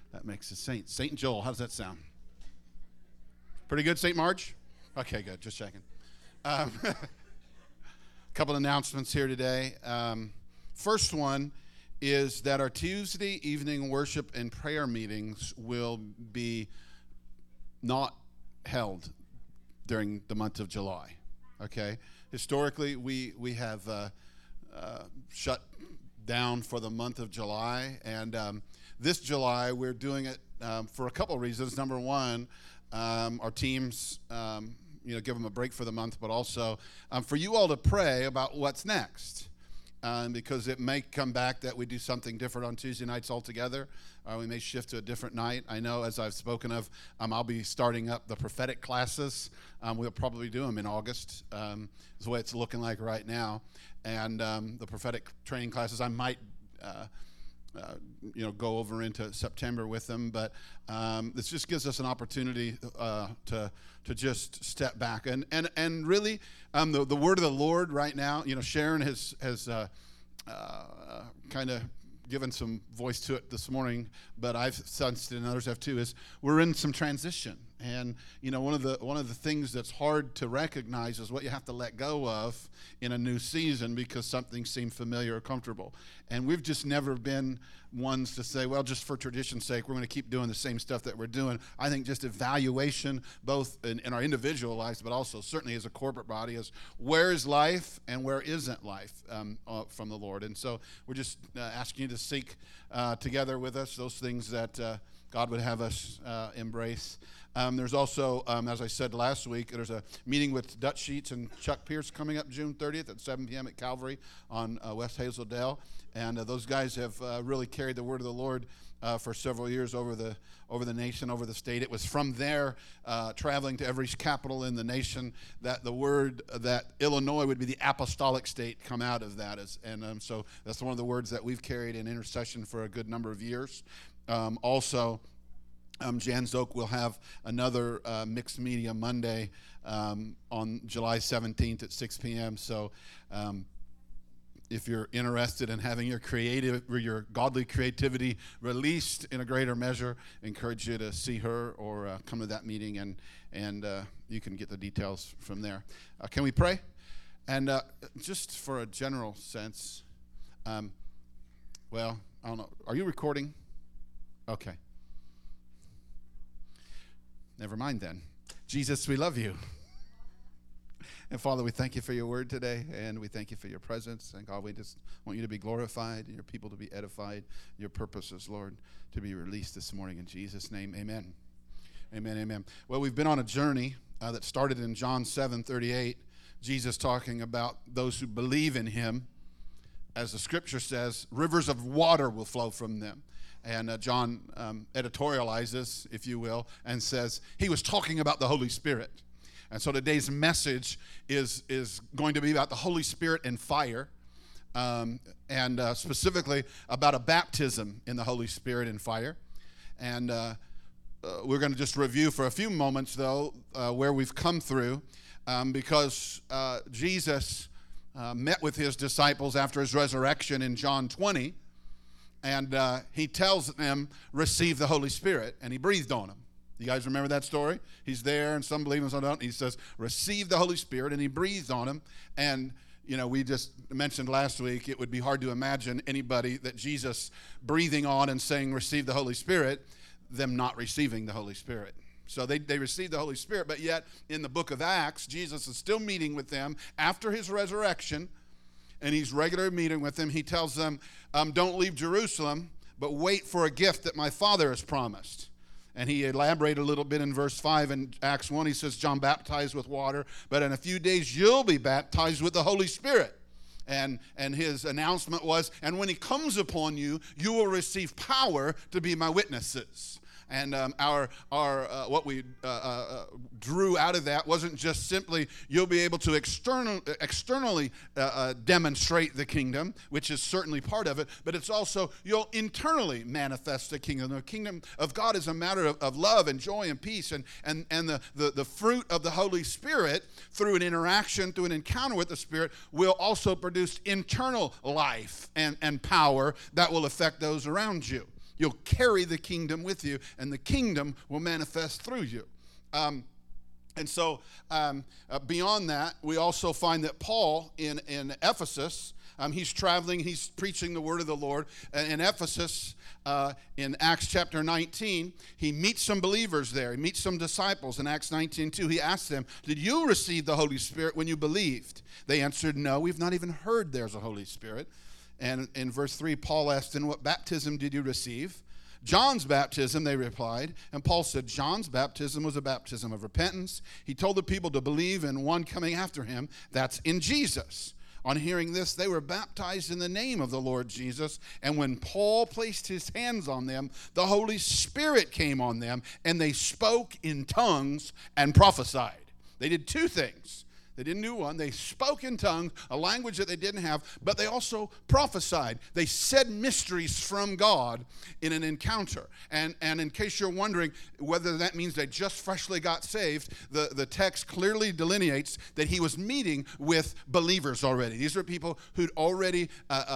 That makes it Saint. Saint Joel, how does that sound? Pretty good, St. Marge? Okay, good, just checking. A couple announcements here today. First one is that our Tuesday evening worship and prayer meetings will be not held during the month of July, okay? Historically, we have shut down for the month of July, and this July we're doing it for a couple of reasons. Number one, our teams, give them a break for the month, but also for you all to pray about what's next. Because it may come back that we do something different on Tuesday nights altogether. We may shift to a different night. I know, as I've spoken of, I'll be starting up the prophetic classes. We'll probably do them in August, is the way it's looking like right now. And the prophetic training classes, I might go over into September with them, but this just gives us an opportunity to just step back and really the word of the Lord right now. Sharon has kind of given some voice to it this morning, but I've sensed it, and others have too, is we're in some transition. And one of the things that's hard to recognize is what you have to let go of in a new season because something seemed familiar or comfortable. And we've just never been ones to say, well, just for tradition's sake, we're going to keep doing the same stuff that we're doing. I think just evaluation, both in our individual lives, but also certainly as a corporate body, is where is life and where isn't life from the Lord. And so we're just asking you to seek together with us those things that God would have us embrace. There's also, as I said last week, there's a meeting with Dutch Sheets and Chuck Pierce coming up June 30th at 7 p.m. at Calvary on West Hazeldale. And those guys have really carried the word of the Lord for several years over the nation, over the state. It was from there, traveling to every capital in the nation, that the word that Illinois would be the apostolic state come out of that. So that's one of the words that we've carried in intercession for a good number of years. Also, Jan Zook will have another Mixed Media Monday on July 17th at 6 p.m. So if you're interested in having your godly creativity released in a greater measure, I encourage you to see her or come to that meeting, and you can get the details from there. Can we pray? And just for a general sense, I don't know. Are you recording? Okay. Never mind then. Jesus, we love you. And Father, we thank you for your word today, and we thank you for your presence. And God, we just want you to be glorified, and your people to be edified, your purposes, Lord, to be released this morning. In Jesus' name, amen. Amen, amen. Well, we've been on a journey that started in John 7:38, Jesus talking about those who believe in him. As the scripture says, rivers of water will flow from them. And John editorializes, if you will, and says he was talking about the Holy Spirit. And so today's message is going to be about the Holy Spirit and fire, and specifically about a baptism in the Holy Spirit and fire. And we're going to just review for a few moments, though, where we've come through, because Jesus met with his disciples after his resurrection in John 20, and he tells them, receive the Holy Spirit, and he breathed on them. You guys remember that story? He's there, and some believe and some don't. He says, receive the Holy Spirit, and he breathed on them. And, we just mentioned last week, it would be hard to imagine anybody that Jesus breathing on and saying, receive the Holy Spirit, them not receiving the Holy Spirit. So they received the Holy Spirit, but yet in the book of Acts, Jesus is still meeting with them after his resurrection, and he's regularly meeting with them. He tells them, don't leave Jerusalem, but wait for a gift that my Father has promised. And he elaborated a little bit in verse 5 in Acts 1. He says, John baptized with water, but in a few days you'll be baptized with the Holy Spirit. And his announcement was, and when he comes upon you, you will receive power to be my witnesses. And what we drew out of that wasn't just simply you'll be able to externally demonstrate the kingdom, which is certainly part of it, but it's also you'll internally manifest the kingdom. The kingdom of God is a matter of love and joy and peace, and the fruit of the Holy Spirit through an interaction, through an encounter with the Spirit, will also produce internal life and power that will affect those around you. You'll carry the kingdom with you, and the kingdom will manifest through you. And so beyond that, we also find that Paul in Ephesus, he's traveling, he's preaching the word of the Lord. In Ephesus, in Acts chapter 19, he meets some believers there. He meets some disciples in Acts 19:2. He asks them, did you receive the Holy Spirit when you believed? They answered, no, we've not even heard there's a Holy Spirit. And in verse 3, Paul asked, then what baptism did you receive? John's baptism, they replied. And Paul said, John's baptism was a baptism of repentance. He told the people to believe in one coming after him, that's in Jesus. On hearing this, they were baptized in the name of the Lord Jesus. And when Paul placed his hands on them, the Holy Spirit came on them, and they spoke in tongues and prophesied. They did two things. They didn't do one. They spoke in tongues, a language that they didn't have, but they also prophesied. They said mysteries from God in an encounter. And in case you're wondering whether that means they just freshly got saved, the text clearly delineates that he was meeting with believers already. These are people who'd already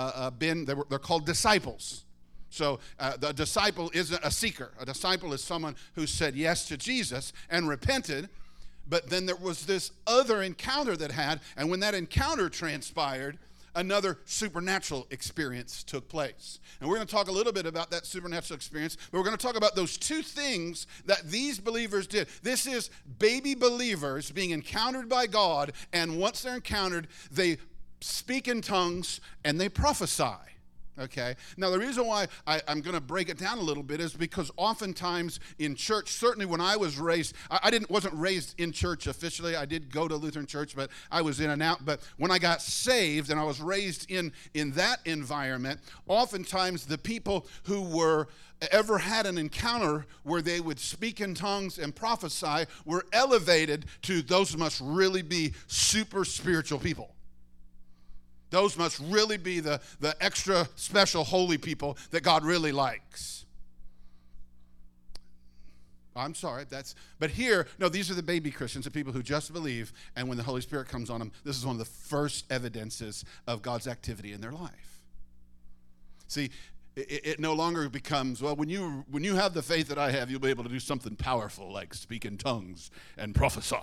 they're called disciples. So the disciple isn't a seeker. A disciple is someone who said yes to Jesus and repented. But then there was this other encounter that had, and when that encounter transpired, another supernatural experience took place. And we're going to talk a little bit about that supernatural experience, but we're going to talk about those two things that these believers did. This is baby believers being encountered by God, and once they're encountered, they speak in tongues and they prophesy. Okay. Now, the reason why I'm going to break it down a little bit is because oftentimes in church, certainly when I was raised, wasn't raised in church officially. I did go to Lutheran church, but I was in and out. But when I got saved and I was raised in that environment, oftentimes the people who ever had an encounter where they would speak in tongues and prophesy were elevated to those must really be super spiritual people. Those must really be the extra special holy people that God really likes. I'm sorry, but here, no, these are the baby Christians, the people who just believe, and when the Holy Spirit comes on them, this is one of the first evidences of God's activity in their life. See, it no longer becomes, well, when you have the faith that I have, you'll be able to do something powerful like speak in tongues and prophesy.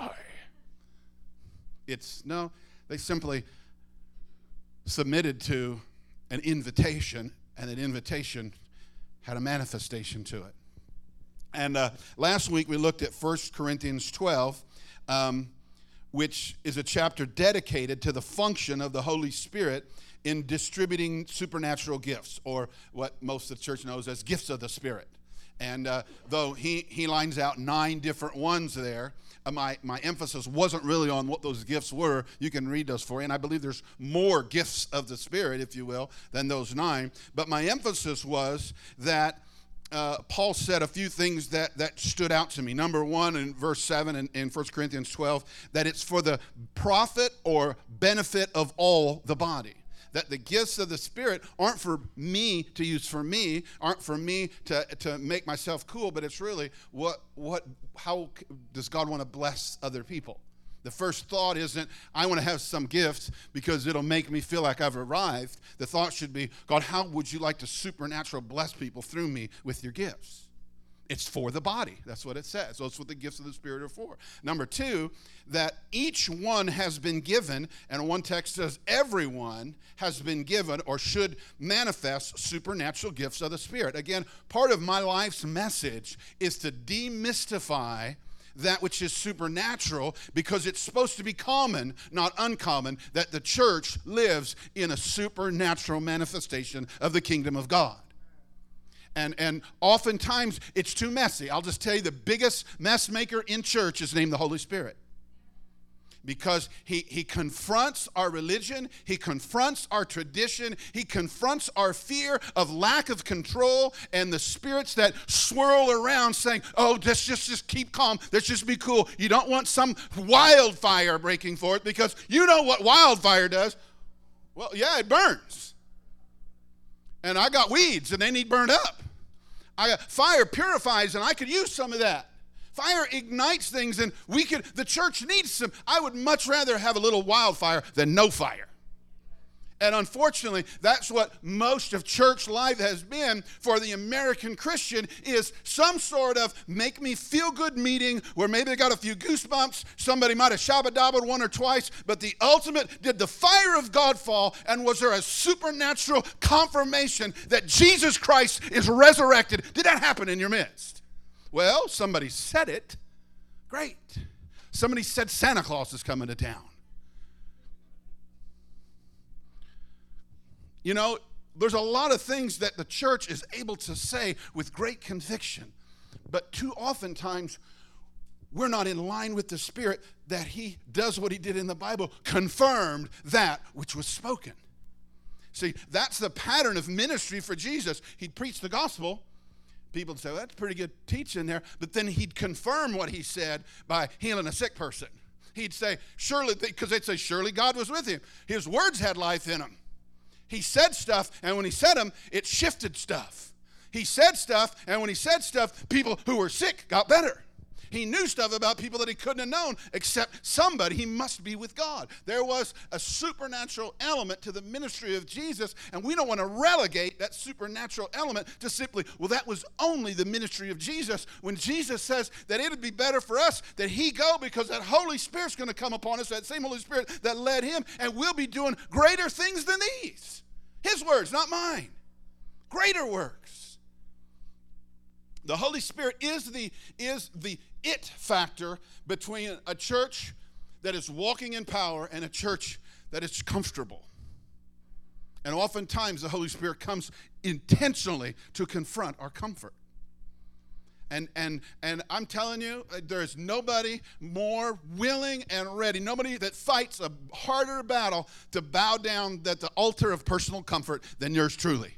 They simply submitted to an invitation, and that invitation had a manifestation to it. And last week we looked at 1 Corinthians 12, which is a chapter dedicated to the function of the Holy Spirit in distributing supernatural gifts, or what most of the church knows as gifts of the Spirit. And though he lines out 9 different ones there, my emphasis wasn't really on what those gifts were. You can read those for you. And I believe there's more gifts of the Spirit, if you will, than those 9. But my emphasis was that Paul said a few things that stood out to me. Number 1, in verse 7 in 1 Corinthians 12, that it's for the profit or benefit of all the body. That the gifts of the Spirit aren't for me to use for me, aren't for me to make myself cool, but it's really how does God want to bless other people? The first thought isn't, I want to have some gift because it'll make me feel like I've arrived. The thought should be, God, how would you like to supernatural bless people through me with your gifts? It's for the body. That's what it says. So that's what the gifts of the Spirit are for. Number 2, that each one has been given, and one text says everyone has been given or should manifest supernatural gifts of the Spirit. Again, part of my life's message is to demystify that which is supernatural, because it's supposed to be common, not uncommon, that the church lives in a supernatural manifestation of the kingdom of God. And oftentimes it's too messy. I'll just tell you, the biggest mess maker in church is named the Holy Spirit. Because he confronts our religion, he confronts our tradition, he confronts our fear of lack of control and the spirits that swirl around saying, oh, let's just keep calm, let's just be cool. You don't want some wildfire breaking forth, because you know what wildfire does. Well, yeah, it burns. And I got weeds and they need burned up. Fire purifies, and I could use some of that. Fire ignites things, and the church needs some. I would much rather have a little wildfire than no fire. And unfortunately, that's what most of church life has been for the American Christian, is some sort of make me feel good meeting where maybe they got a few goosebumps, somebody might have shabba-dabbled one or twice, but the ultimate, did the fire of God fall, and was there a supernatural confirmation that Jesus Christ is resurrected? Did that happen in your midst? Well, somebody said it. Great. Somebody said Santa Claus is coming to town. You know, there's a lot of things that the church is able to say with great conviction, but too oftentimes we're not in line with the Spirit that he does what he did in the Bible, confirmed that which was spoken. See, that's the pattern of ministry for Jesus. He'd preach the gospel. People would say, well, that's pretty good teaching there, but then he'd confirm what he said by healing a sick person. He'd say, surely, because they'd say, surely God was with him. His words had life in them. He said stuff, and when he said them, it shifted stuff. He said stuff, and when he said stuff, people who were sick got better. He knew stuff about people that he couldn't have known, except somebody. He must be with God. There was a supernatural element to the ministry of Jesus, and we don't want to relegate that supernatural element to simply, well, that was only the ministry of Jesus. When Jesus says that it would be better for us that he go, because that Holy Spirit's going to come upon us, that same Holy Spirit that led him, and we'll be doing greater things than these. His words, not mine. Greater works. The Holy Spirit is the it factor between a church that is walking in power and a church that is comfortable. And oftentimes the Holy Spirit comes intentionally to confront our comfort. And I'm telling you, there's nobody more willing and ready, nobody that fights a harder battle to bow down at the altar of personal comfort than yours truly.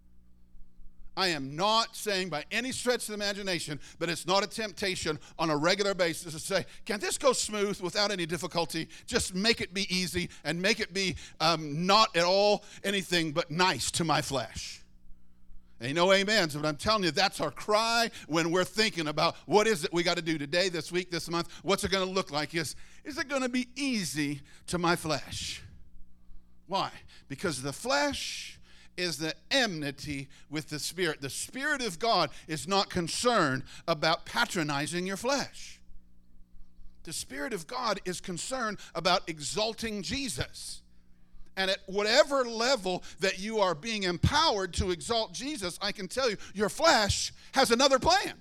I am not saying by any stretch of the imagination, but it's not a temptation on a regular basis to say, can this go smooth without any difficulty? Just make it be easy and make it be not at all anything but nice to my flesh. And no amens, but I'm telling you, that's our cry when we're thinking about what is it we got to do today, this week, this month. What's it going to look like? Is it going to be easy to my flesh? Why? Because the flesh is the enmity with the Spirit. The Spirit of God is not concerned about patronizing your flesh. The Spirit of God is concerned about exalting Jesus. And at whatever level that you are being empowered to exalt Jesus, I can tell you, your flesh has another plan.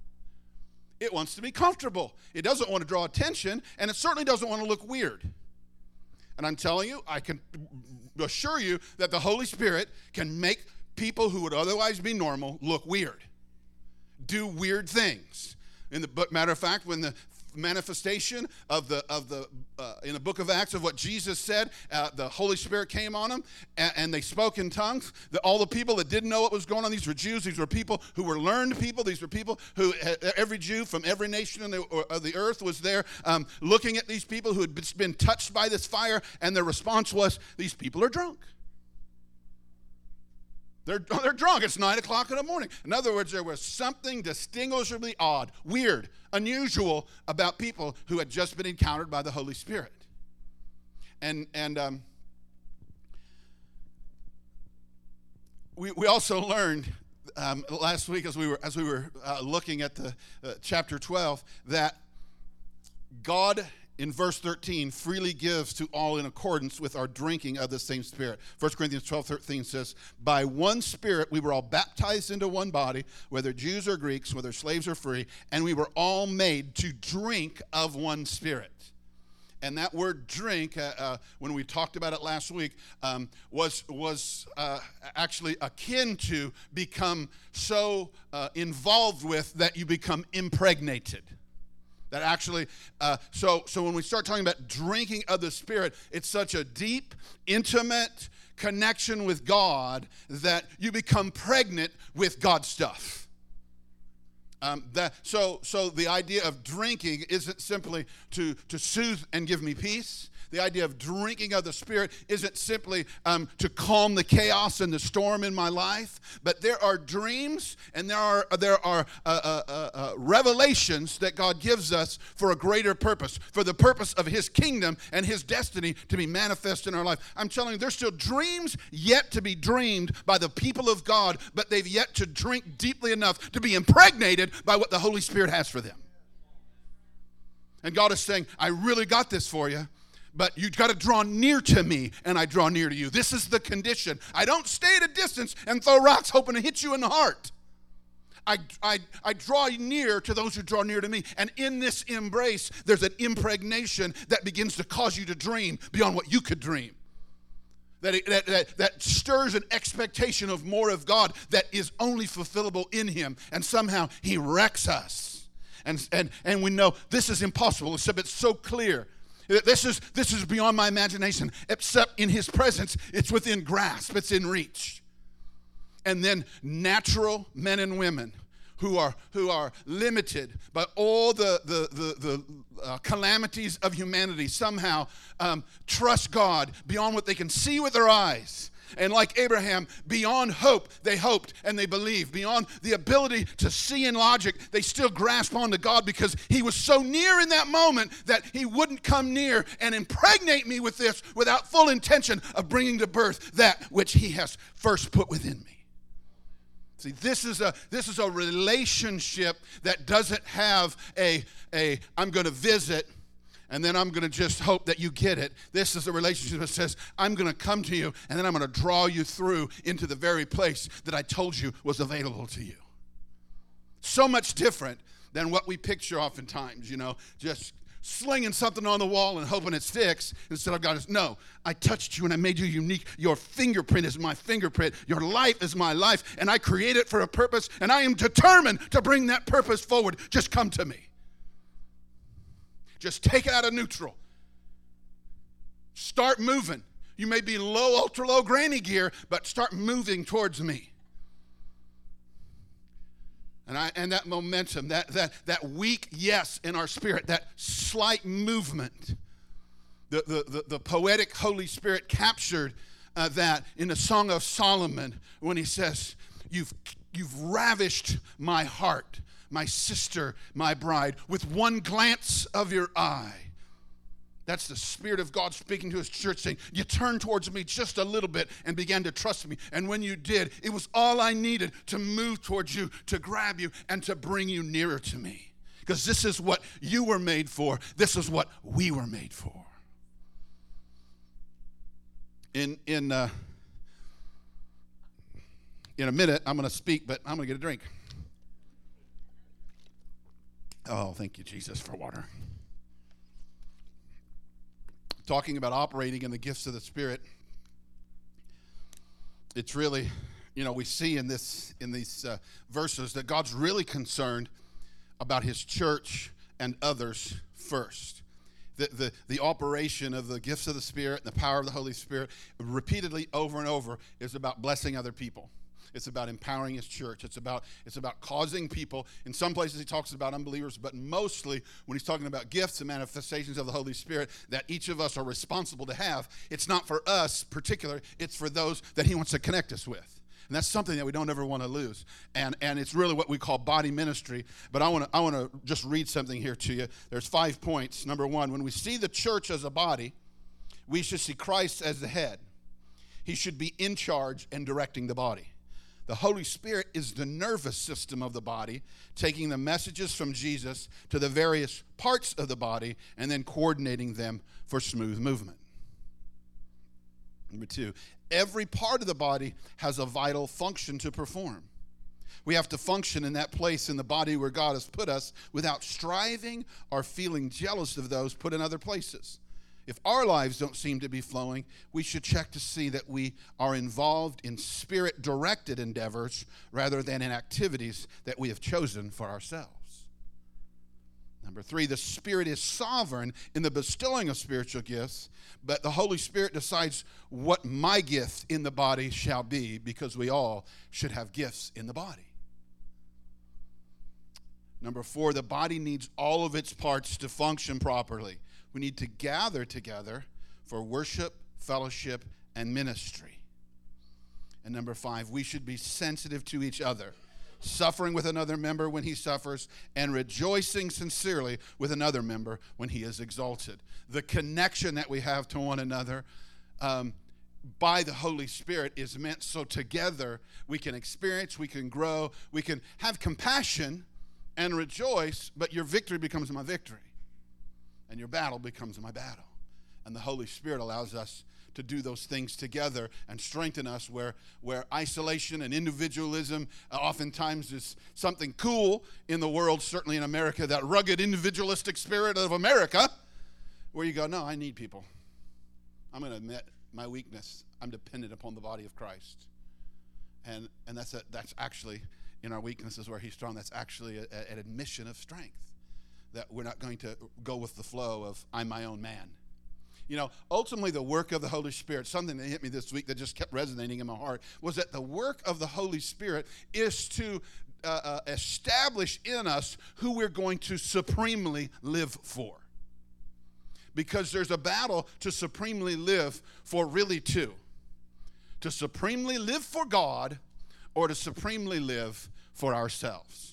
It wants to be comfortable. It doesn't want to draw attention, and it certainly doesn't want to look weird. And I'm telling you, I can assure you that the Holy Spirit can make people who would otherwise be normal look weird, do weird things. Matter of fact, when the manifestation of in the book of Acts of what Jesus said, the Holy Spirit came on them, and they spoke in tongues. All the people that didn't know what was going on, these were Jews, these were people who were learned people, these were people who, every Jew from every nation of the earth was there looking at these people who had been touched by this fire, and their response was, these people are drunk. They're drunk. It's 9 o'clock in the morning. In other words, there was something distinguishably odd, weird, unusual about people who had just been encountered by the Holy Spirit. And we also learned last week as we were looking at the chapter 12 that God, in verse 13, freely gives to all in accordance with our drinking of the same Spirit. 1 Corinthians 12:13 says, by one Spirit we were all baptized into one body, whether Jews or Greeks, whether slaves or free, and we were all made to drink of one Spirit. And that word drink, when we talked about it last week, was actually akin to become so involved with that you become impregnated. That actually, so when we start talking about drinking of the Spirit, it's such a deep, intimate connection with God that you become pregnant with God's stuff. So the idea of drinking isn't simply to soothe and give me peace. The idea of drinking of the Spirit isn't simply to calm the chaos and the storm in my life, but there are dreams and there are revelations that God gives us for a greater purpose, for the purpose of His kingdom and His destiny to be manifest in our life. I'm telling you, there's still dreams yet to be dreamed by the people of God, but they've yet to drink deeply enough to be impregnated by what the Holy Spirit has for them. And God is saying, I really got this for you, but you've got to draw near to me, and I draw near to you. This is the condition. I don't stay at a distance and throw rocks hoping to hit you in the heart. I draw near to those who draw near to me. And in this embrace, there's an impregnation that begins to cause you to dream beyond what you could dream. That stirs an expectation of more of God that is only fulfillable in Him. And somehow He wrecks us. And we know this is impossible, except it's so clear. This is beyond my imagination, except in His presence, it's within grasp, it's in reach. And then natural men and women who are limited by all the calamities of humanity somehow trust God beyond what they can see with their eyes. And like Abraham, beyond hope, they hoped and they believed. Beyond the ability to see in logic, they still grasped onto God because He was so near in that moment that He wouldn't come near and impregnate me with this without full intention of bringing to birth that which He has first put within me. See, this is a relationship that doesn't have a I'm going to visit and then I'm going to just hope that you get it. This is a relationship that says, I'm going to come to you, and then I'm going to draw you through into the very place that I told you was available to you. So much different than what we picture oftentimes, just slinging something on the wall and hoping it sticks instead of God. No, I touched you and I made you unique. Your fingerprint is my fingerprint. Your life is my life, and I create it for a purpose, and I am determined to bring that purpose forward. Just come to me. Just take it out of neutral. Start moving. You may be low, ultra low granny gear, but start moving towards me. And that momentum, that weak yes in our spirit, that slight movement, the poetic Holy Spirit captured that in the Song of Solomon when he says, you've ravished my heart, my sister, my bride, with one glance of your eye. That's the Spirit of God speaking to His church, saying, you turned towards me just a little bit and began to trust me. And when you did, it was all I needed to move towards you, to grab you, and to bring you nearer to me. Because this is what you were made for. This is what we were made for. In a minute, I'm going to speak, but I'm going to get a drink. Oh, thank you, Jesus, for water. Talking about operating in the gifts of the Spirit, it's really, we see in these verses that God's really concerned about His church and others first. The operation of the gifts of the Spirit and the power of the Holy Spirit repeatedly over and over is about blessing other people. It's about empowering His church. It's about causing people. In some places He talks about unbelievers, but mostly when He's talking about gifts and manifestations of the Holy Spirit that each of us are responsible to have, it's not for us particular, it's for those that He wants to connect us with. And that's something that we don't ever want to lose. And it's really what we call body ministry. But I want to just read something here to you. There's 5 points. Number 1, when we see the church as a body, we should see Christ as the head. He should be in charge and directing the body. The Holy Spirit is the nervous system of the body, taking the messages from Jesus to the various parts of the body and then coordinating them for smooth movement. Number 2, every part of the body has a vital function to perform. We have to function in that place in the body where God has put us without striving or feeling jealous of those put in other places. If our lives don't seem to be flowing, we should check to see that we are involved in Spirit-directed endeavors rather than in activities that we have chosen for ourselves. Number 3, the Spirit is sovereign in the bestowing of spiritual gifts, but the Holy Spirit decides what my gift in the body shall be, because we all should have gifts in the body. Number 4, the body needs all of its parts to function properly. We need to gather together for worship, fellowship, and ministry. And number 5, we should be sensitive to each other, suffering with another member when he suffers, and rejoicing sincerely with another member when he is exalted. The connection that we have to one another by the Holy Spirit is meant so together we can experience, we can grow, we can have compassion and rejoice, but your victory becomes my victory, and your battle becomes my battle. And the Holy Spirit allows us to do those things together and strengthen us where isolation and individualism oftentimes is something cool in the world, certainly in America, that rugged individualistic spirit of America, where you go, no, I need people. I'm going to admit my weakness. I'm dependent upon the body of Christ. And that's actually, in our weaknesses where he's strong, that's actually an admission of strength, that we're not going to go with the flow of I'm my own man. You know, ultimately the work of the Holy Spirit, something that hit me this week that just kept resonating in my heart, was that the work of the Holy Spirit is to establish in us who we're going to supremely live for. Because there's a battle to supremely live for really two. To supremely live for God or to supremely live for ourselves.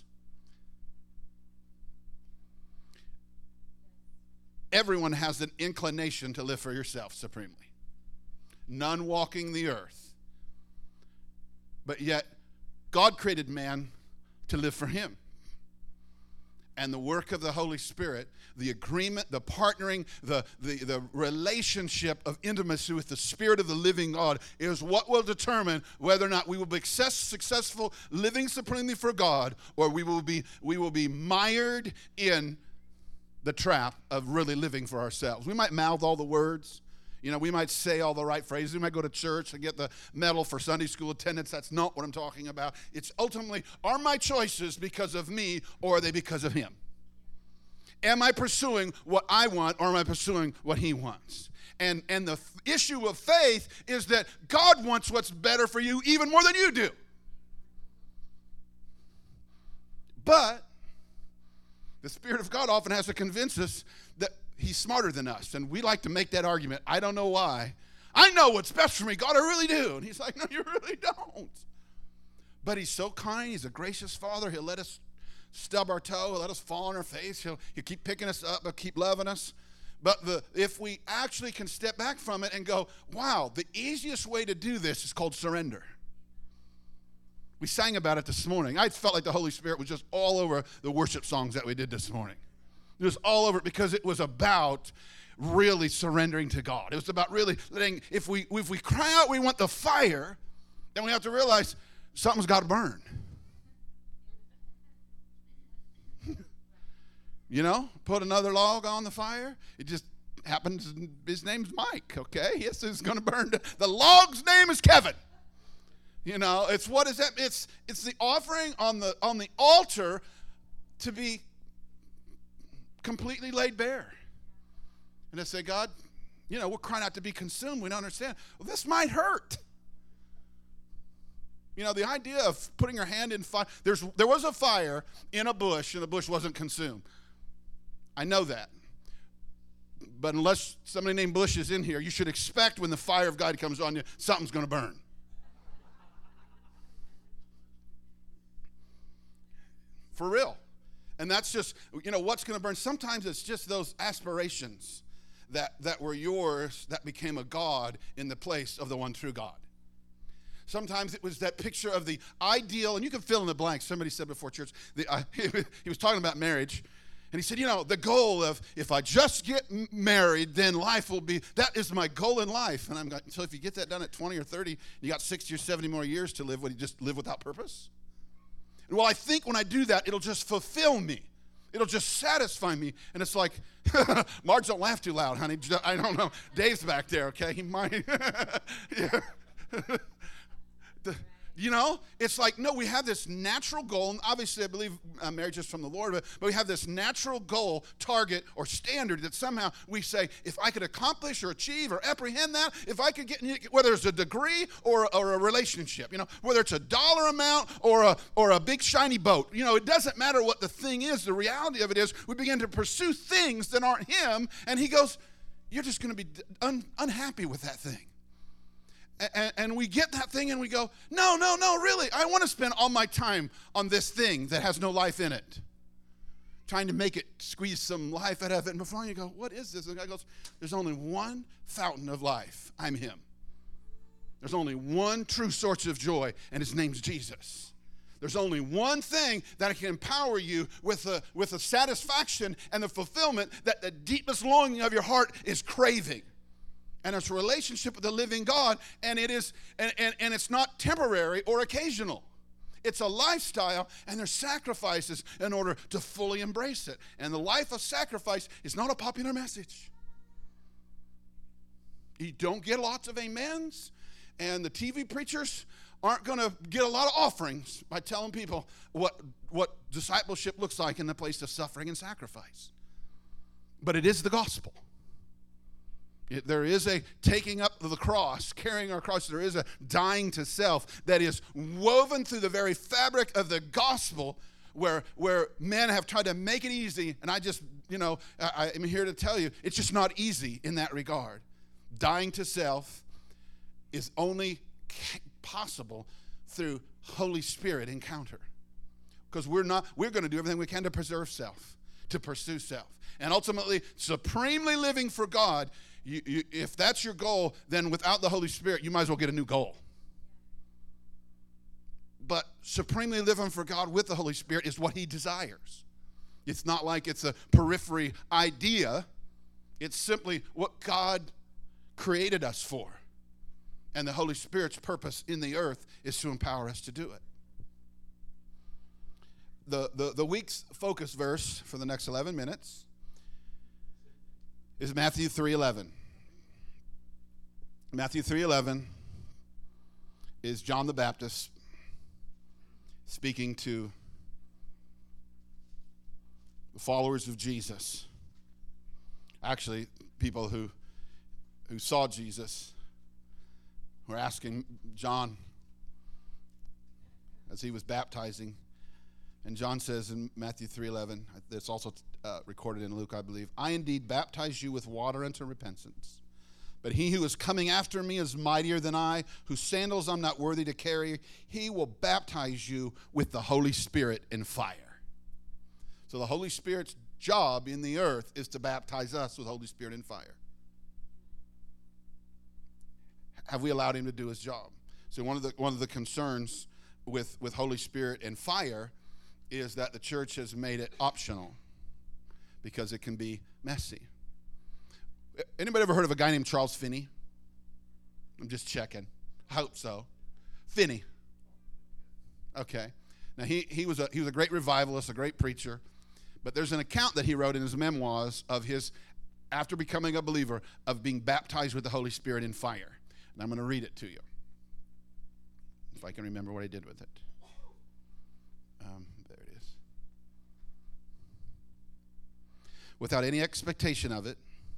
Everyone has an inclination to live for yourself supremely. None walking the earth. But yet, God created man to live for him. And the work of the Holy Spirit, the agreement, the partnering, the relationship of intimacy with the Spirit of the living God is what will determine whether or not we will be successful living supremely for God, or we will be mired in the trap of really living for ourselves. We might mouth all the words. You know, we might say all the right phrases. We might go to church and get the medal for Sunday school attendance. That's not what I'm talking about. It's ultimately, are my choices because of me or are they because of him? Am I pursuing what I want or am I pursuing what he wants? And the issue of faith is that God wants what's better for you even more than you do. But the Spirit of God often has to convince us that he's smarter than us. And we like to make that argument. I don't know why. I know what's best for me. God, I really do. And he's like, no, you really don't. But he's so kind. He's a gracious Father. He'll let us stub our toe. He'll let us fall on our face. He'll keep picking us up. He'll keep loving us. But if we actually can step back from it and go, wow, the easiest way to do this is called surrender. We sang about it this morning. I felt like the Holy Spirit was just all over the worship songs that we did this morning. It was all over it because it was about really surrendering to God. It was about really letting, if we cry out we want the fire, then we have to realize something's got to burn. You know, put another log on the fire. It just happens, his name's Mike, okay? Yes, it's going to burn. The log's name is Kevin. You know, it's what is that? It's the offering on the altar to be completely laid bare. And I say, God, you know, we're crying out to be consumed. We don't understand. Well, this might hurt. You know, the idea of putting your hand in fire. There was a fire in a bush, and the bush wasn't consumed. I know that. But unless somebody named Bush is in here, you should expect when the fire of God comes on you, something's going to burn. For real. And that's just, you know, what's going to burn. Sometimes it's just those aspirations that were yours that became a God in the place of the one true God. Sometimes it was that picture of the ideal, and you can fill in the blanks. Somebody said before church, he was talking about marriage, and he said, you know, the goal of if I just get married, then life will be, that is my goal in life. And I'm going, so if you get that done at 20 or 30, you got 60 or 70 more years to live, would you just live without purpose? Well, I think when I do that, it'll just fulfill me. It'll just satisfy me. And it's like, Marge, don't laugh too loud, honey. I don't know. Dave's back there, okay? He might. Yeah. You know, it's like, no, we have this natural goal, and obviously I believe marriage is from the Lord, but we have this natural goal, target, or standard that somehow we say, if I could accomplish or achieve or apprehend that, if I could get, whether it's a degree or a relationship, you know, whether it's a dollar amount or a big shiny boat, you know, it doesn't matter what the thing is. The reality of it is we begin to pursue things that aren't him, and he goes, you're just going to be unhappy with that thing. And we get that thing and we go, no, really, I want to spend all my time on this thing that has no life in it, trying to make it squeeze some life out of it. And before you go, what is this? And the guy goes, there's only one fountain of life. I'm him. There's only one true source of joy, and his name's Jesus. There's only one thing that can empower you with the satisfaction and the fulfillment that the deepest longing of your heart is craving. And it's a relationship with the living God, and it's not temporary or occasional. It's a lifestyle, and there's sacrifices in order to fully embrace it. And the life of sacrifice is not a popular message. You don't get lots of amens, and the TV preachers aren't going to get a lot of offerings by telling people what discipleship looks like in the place of suffering and sacrifice. But it is the gospel. There is a taking up of the cross, carrying our cross. There is a dying to self that is woven through the very fabric of the gospel, where men have tried to make it easy. And I just, I am here to tell you, it's just not easy in that regard. Dying to self is only possible through Holy Spirit encounter. Because we're going to do everything we can to preserve self, to pursue self. And ultimately, supremely living for God. If that's your goal, then without the Holy Spirit, you might as well get a new goal. But supremely living for God with the Holy Spirit is what he desires. It's not like it's a periphery idea. It's simply what God created us for. And the Holy Spirit's purpose in the earth is to empower us to do it. The week's focus verse for the next 11 minutes is Matthew 3:11. Matthew 3:11 is John the Baptist speaking to the followers of Jesus. Actually, people who saw Jesus were asking John as he was baptizing. And John says in Matthew 3:11, it's also recorded in Luke, I believe, I indeed baptize you with water unto repentance. But he who is coming after me is mightier than I, whose sandals I'm not worthy to carry. He will baptize you with the Holy Spirit and fire. So the Holy Spirit's job in the earth is to baptize us with Holy Spirit and fire. Have we allowed him to do his job? So one of the concerns with Holy Spirit and fire is that the church has made it optional because it can be messy. Anybody ever heard of a guy named Charles Finney? I'm just checking. I hope so. Finney. Okay. Now he was a great revivalist, a great preacher, but there's an account that he wrote in his memoirs of his, after becoming a believer, of being baptized with the Holy Spirit in fire. And I'm going to read it to you, if I can remember what I did with it. There it is. Without any expectation of it.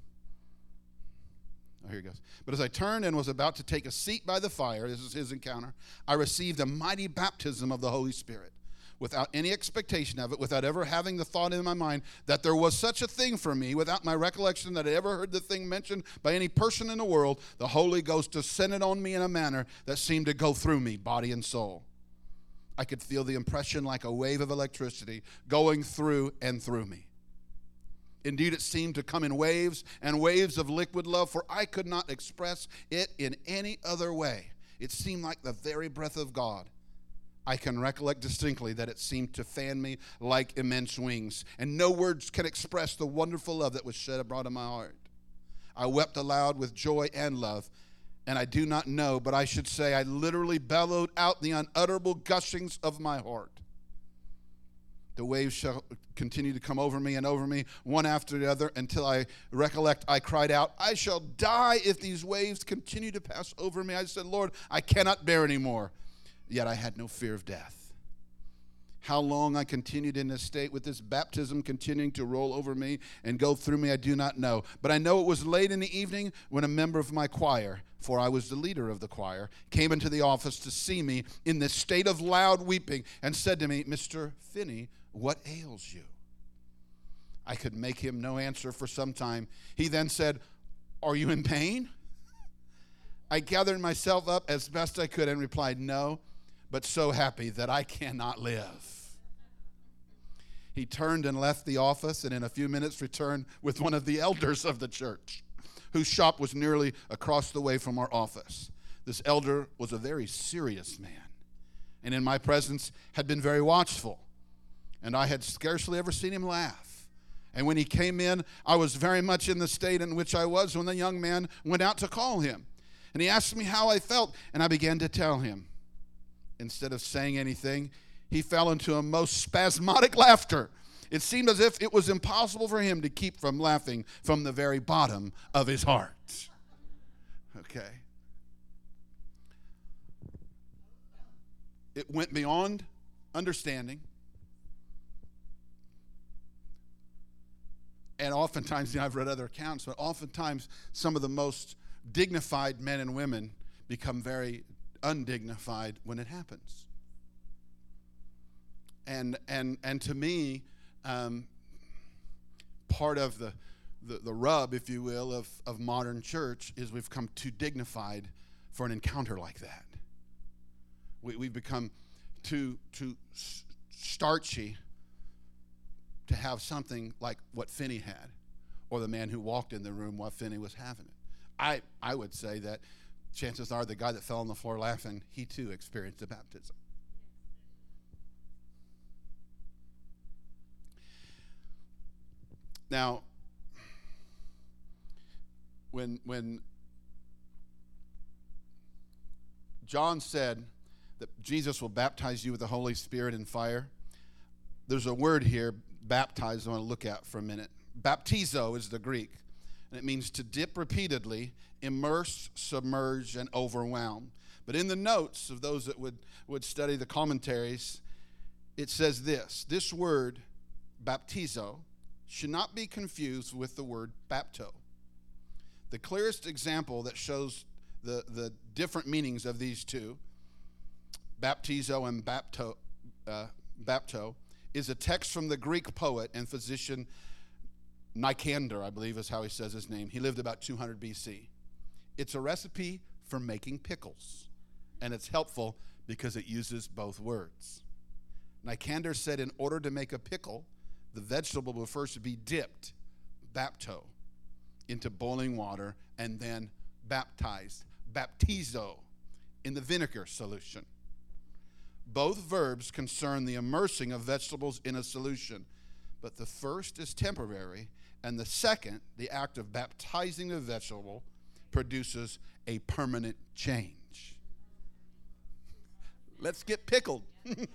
Oh, here it goes. But as I turned and was about to take a seat by the fire, this is his encounter, I received a mighty baptism of the Holy Spirit. Without any expectation of it, without ever having the thought in my mind that there was such a thing for me, without my recollection that I ever heard the thing mentioned by any person in the world, the Holy Ghost descended on me in a manner that seemed to go through me, body and soul. I could feel the impression like a wave of electricity going through and through me. Indeed, it seemed to come in waves and waves of liquid love, for I could not express it in any other way. It seemed like the very breath of God. I can recollect distinctly that it seemed to fan me like immense wings, and no words can express the wonderful love that was shed abroad in my heart. I wept aloud with joy and love, and I do not know, but I should say I literally bellowed out the unutterable gushings of my heart. The waves shall continue to come over me, one after the other, until I recollect I cried out, I shall die if these waves continue to pass over me. I said, Lord, I cannot bear anymore. Yet I had no fear of death. How long I continued in this state with this baptism continuing to roll over me and go through me, I do not know. But I know it was late in the evening when a member of my choir, for I was the leader of the choir, came into the office to see me in this state of loud weeping and said to me, Mr. Finney, what ails you? I could make him no answer for some time. He then said, Are you in pain? I gathered myself up as best I could and replied, no, but so happy that I cannot live. He turned and left the office, and in a few minutes returned with one of the elders of the church, whose shop was nearly across the way from our office. This elder was a very serious man, and in my presence had been very watchful, and I had scarcely ever seen him laugh. And when he came in, I was very much in the state in which I was when the young man went out to call him. And he asked me how I felt, and I began to tell him. Instead of saying anything, he fell into a most spasmodic laughter. It seemed as if it was impossible for him to keep from laughing from the very bottom of his heart. Okay. It went beyond understanding. And oftentimes, I've read other accounts, but oftentimes some of the most dignified men and women become very undignified when it happens. And to me, part of the rub, if you will, of modern church is we've become too dignified for an encounter like that. We've become too starchy to have something like what Finney had, or the man who walked in the room while Finney was having it. I would say that chances are the guy that fell on the floor laughing, he too experienced a baptism. Now, when John said that Jesus will baptize you with the Holy Spirit and fire, there's a word here, baptize, I want to look at for a minute. Baptizo is the Greek, and it means to dip repeatedly, immerse, submerge, and overwhelm. But in the notes of those that would study the commentaries, it says this word, baptizo, should not be confused with the word bapto. The clearest example that shows the different meanings of these two, baptizo and bapto, is a text from the Greek poet and physician Nicander, I believe is how he says his name. He lived about 200 BC. It's a recipe for making pickles, and it's helpful because it uses both words. Nicander said in order to make a pickle, the vegetable will first be dipped, bapto, into boiling water, and then baptized, baptizo, in the vinegar solution. Both verbs concern the immersing of vegetables in a solution, but the first is temporary, and the second, the act of baptizing the vegetable, produces a permanent change. Let's get pickled.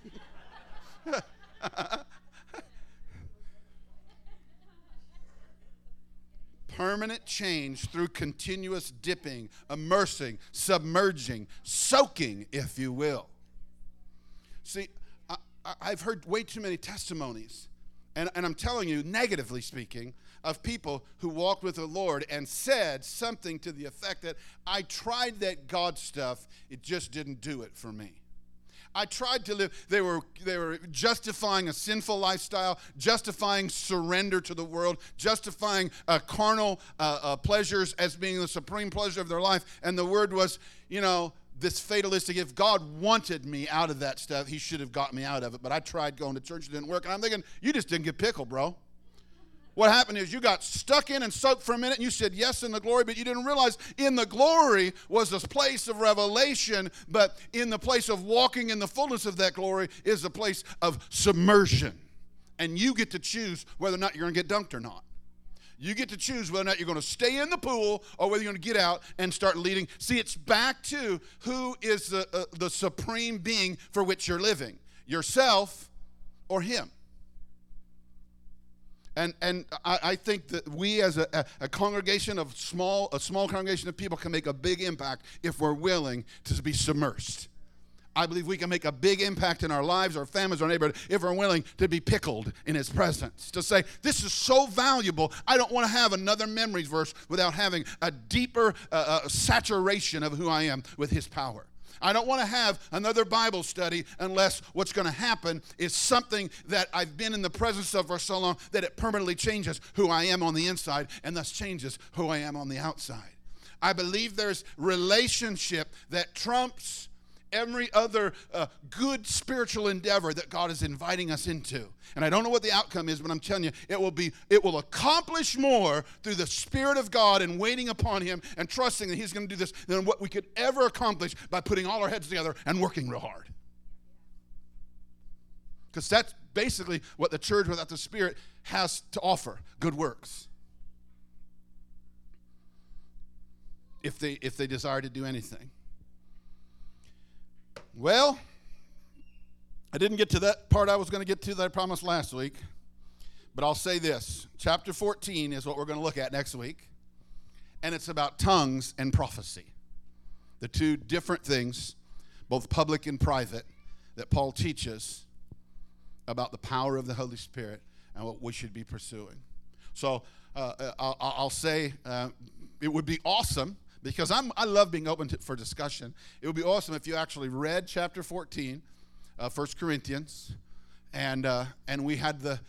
Permanent change through continuous dipping, immersing, submerging, soaking, if you will. See, I've heard way too many testimonies, and I'm telling you, negatively speaking, of people who walked with the Lord and said something to the effect that, I tried that God stuff, it just didn't do it for me. I tried to live, they were justifying a sinful lifestyle, justifying surrender to the world, justifying carnal pleasures as being the supreme pleasure of their life. And the word was, this fatalistic, if God wanted me out of that stuff, he should have got me out of it. But I tried going to church, it didn't work. And I'm thinking, you just didn't get pickled, bro. What happened is you got stuck in and soaked for a minute, and you said yes in the glory, but you didn't realize in the glory was this place of revelation, but in the place of walking in the fullness of that glory is the place of submersion. And you get to choose whether or not you're going to get dunked or not. You get to choose whether or not you're going to stay in the pool or whether you're going to get out and start leading. See, it's back to who is the supreme being for which you're living, yourself or him. And I think that we as a congregation of a small congregation of people can make a big impact if we're willing to be submersed. I believe we can make a big impact in our lives, our families, our neighborhood, if we're willing to be pickled in his presence. To say, this is so valuable, I don't want to have another memories verse without having a deeper saturation of who I am with his power. I don't want to have another Bible study unless what's going to happen is something that I've been in the presence of for so long that it permanently changes who I am on the inside and thus changes who I am on the outside. I believe there's relationship that trumps every other good spiritual endeavor that God is inviting us into. And I don't know what the outcome is, but I'm telling you, it will accomplish more through the Spirit of God and waiting upon Him and trusting that He's going to do this than what we could ever accomplish by putting all our heads together and working real hard. Because that's basically what the church without the Spirit has to offer, good works. If they desire to do anything. Well, I didn't get to that part I was going to get to that I promised last week, but I'll say this. Chapter 14 is what we're going to look at next week, and it's about tongues and prophecy. The two different things, both public and private, that Paul teaches about the power of the Holy Spirit and what we should be pursuing. So I'll say it would be awesome, because I love being open for discussion. It would be awesome if you actually read chapter 14, 1 Corinthians, and we had the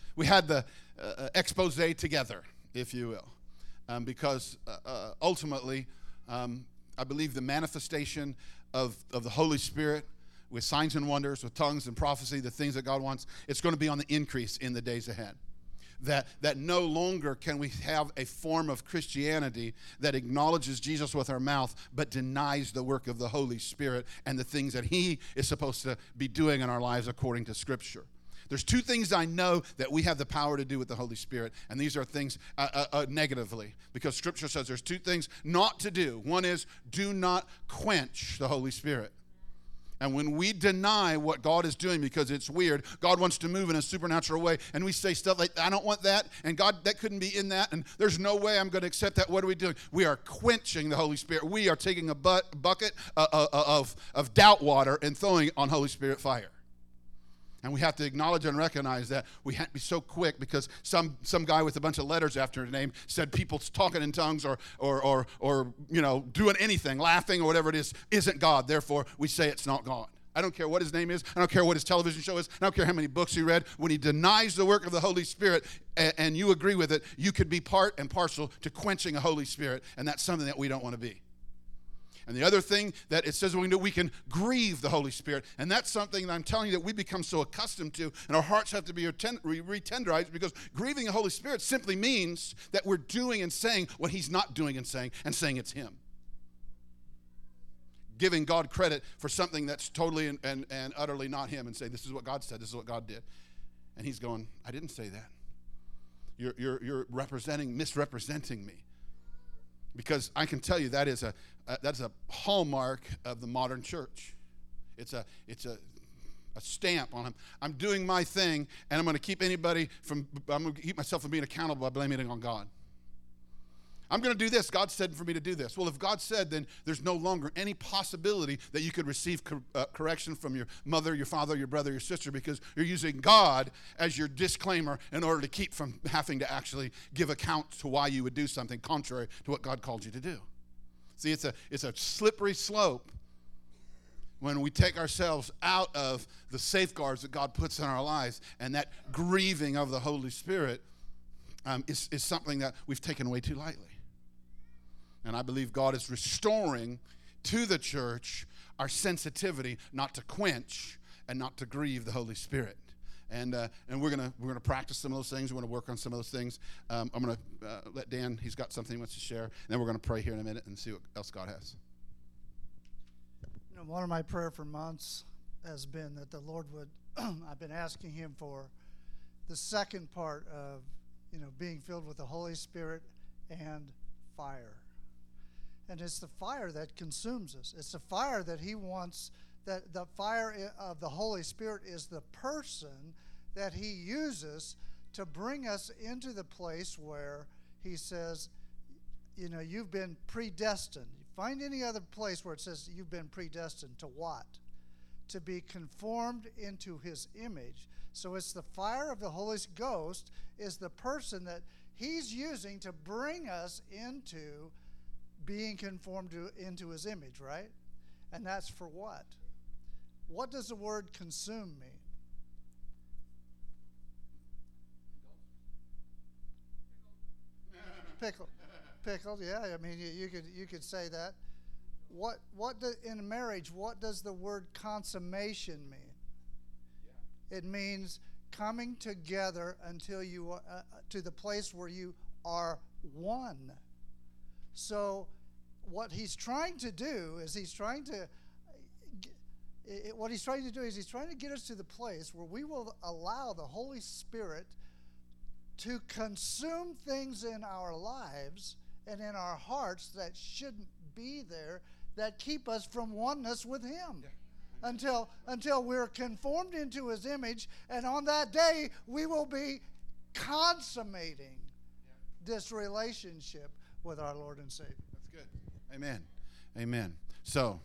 expose together, if you will, because ultimately I believe the manifestation of the Holy Spirit with signs and wonders, with tongues and prophecy, the things that God wants, it's going to be on the increase in the days ahead. That no longer can we have a form of Christianity that acknowledges Jesus with our mouth but denies the work of the Holy Spirit and the things that He is supposed to be doing in our lives according to Scripture. There's two things I know that we have the power to do with the Holy Spirit, and these are things negatively, because Scripture says there's two things not to do. One is, do not quench the Holy Spirit. And when we deny what God is doing because it's weird, God wants to move in a supernatural way, and we say stuff like, I don't want that, and God, that couldn't be in that, and there's no way I'm going to accept that. What are we doing? We are quenching the Holy Spirit. We are taking a bucket of doubt water and throwing it on Holy Spirit fire. And we have to acknowledge and recognize that. We can't be so quick because some guy with a bunch of letters after his name said people talking in tongues or doing anything, laughing or whatever it is, isn't God. Therefore, we say it's not God. I don't care what his name is. I don't care what his television show is. I don't care how many books he read. When he denies the work of the Holy Spirit and you agree with it, you could be part and parcel to quenching a Holy Spirit, and that's something that we don't want to be. And the other thing that it says we can do, we can grieve the Holy Spirit. And that's something that I'm telling you that we become so accustomed to, and our hearts have to be re-tenderized, because grieving the Holy Spirit simply means that we're doing and saying what He's not doing and saying it's Him. Giving God credit for something that's totally and utterly not Him, and say, this is what God said, this is what God did. And He's going, I didn't say that. You're misrepresenting me. Because I can tell you that's a hallmark of the modern church. It's a stamp on him. I'm doing my thing, and I'm going to keep myself from being accountable by blaming it on God. I'm going to do this. God said for me to do this. Well, if God said, then there's no longer any possibility that you could receive correction from your mother, your father, your brother, your sister, because you're using God as your disclaimer in order to keep from having to actually give account to why you would do something contrary to what God called you to do. See, it's a slippery slope when we take ourselves out of the safeguards that God puts in our lives, and that grieving of the Holy Spirit is something that we've taken way too lightly. And I believe God is restoring to the church our sensitivity not to quench and not to grieve the Holy Spirit. And we're gonna practice some of those things. We're gonna work on some of those things. I'm gonna let Dan. He's got something he wants to share, and then we're gonna pray here in a minute and see what else God has. One of my prayer for months has been that the Lord would. I've been asking Him for the second part of being filled with the Holy Spirit and fire. And it's the fire that consumes us. It's the fire that He wants, that the fire of the Holy Spirit is the person that He uses to bring us into the place where He says, you've been predestined. Find any other place where it says you've been predestined to what? To be conformed into His image. So it's the fire of the Holy Ghost is the person that He's using to bring us into being conformed into His image, right? And that's for what? What does the word consume mean? Pickled, yeah. I mean, you could say that. In marriage, what does the word consummation mean? It means coming together until you to the place where you are one. So, what he's trying to do is he's trying to get us to the place where we will allow the Holy Spirit to consume things in our lives and in our hearts that shouldn't be there, that keep us from oneness with him. Yeah. Until we're conformed into his image, and on that day we will be consummating this relationship with our Lord and Savior. That's good. Amen. Amen. So,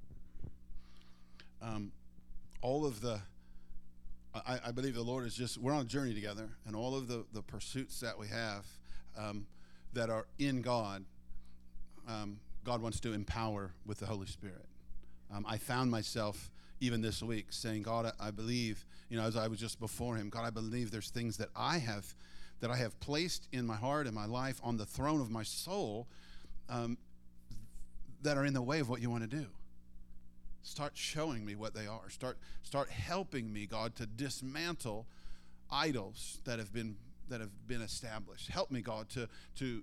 all of the, I believe the Lord is just, we're on a journey together, and all of the pursuits that we have that are in God, God wants to empower with the Holy Spirit. I found myself even this week saying, God, I believe, as I was just before him, God, I believe there's things that I have placed in my heart and my life on the throne of my soul that are in the way of what you want to do. Start showing me what they are. Start helping me, God, to dismantle idols that have been established. Help me, God, to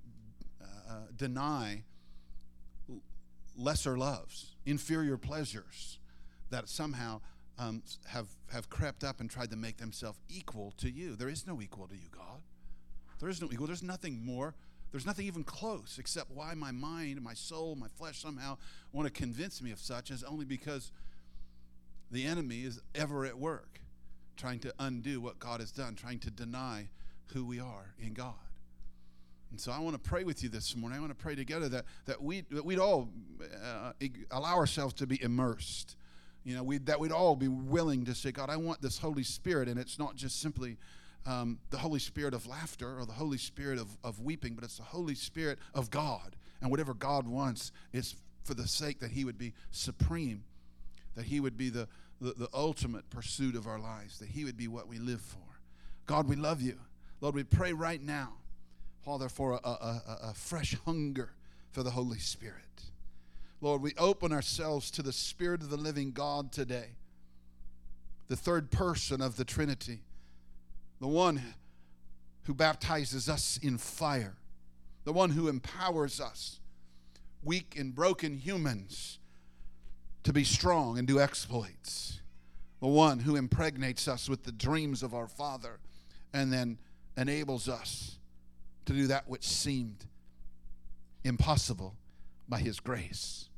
deny lesser loves, inferior pleasures that somehow have crept up and tried to make themselves equal to you. There is no equal to you, God. There is no equal. There's nothing more. There's nothing even close, except why my mind, my soul, my flesh somehow want to convince me of such is only because the enemy is ever at work trying to undo what God has done, trying to deny who we are in God. And so I want to pray with you this morning. I want to pray together that we'd all allow ourselves to be immersed. That we'd all be willing to say, God, I want this Holy Spirit, and it's not just simply the Holy Spirit of laughter or the Holy Spirit of weeping, but it's the Holy Spirit of God. And whatever God wants is for the sake that he would be supreme, that he would be the ultimate pursuit of our lives, that he would be what we live for. God, we love you. Lord, we pray right now, Father, for a fresh hunger for the Holy Spirit. Lord, we open ourselves to the Spirit of the living God today, the third person of the Trinity, the one who baptizes us in fire, the one who empowers us, weak and broken humans, to be strong and do exploits, the one who impregnates us with the dreams of our Father and then enables us to do that which seemed impossible by his grace.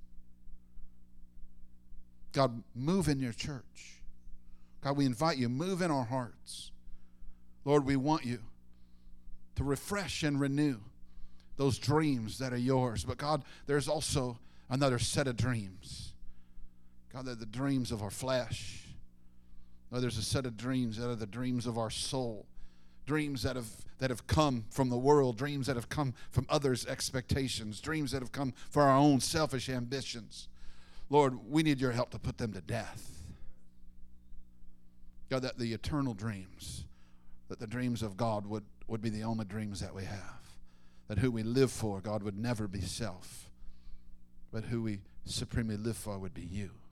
God, move in your church. God, we invite you, move in our hearts. Lord, we want you to refresh and renew those dreams that are yours. But God, there's also another set of dreams. God, they're the dreams of our flesh. Lord, there's a set of dreams that are the dreams of our soul. Dreams that have come from the world, dreams that have come from others' expectations, dreams that have come from our own selfish ambitions. Lord, we need your help to put them to death. God, that the eternal dreams, that the dreams of God would be the only dreams that we have. That who we live for, God, would never be self, but who we supremely live for would be you.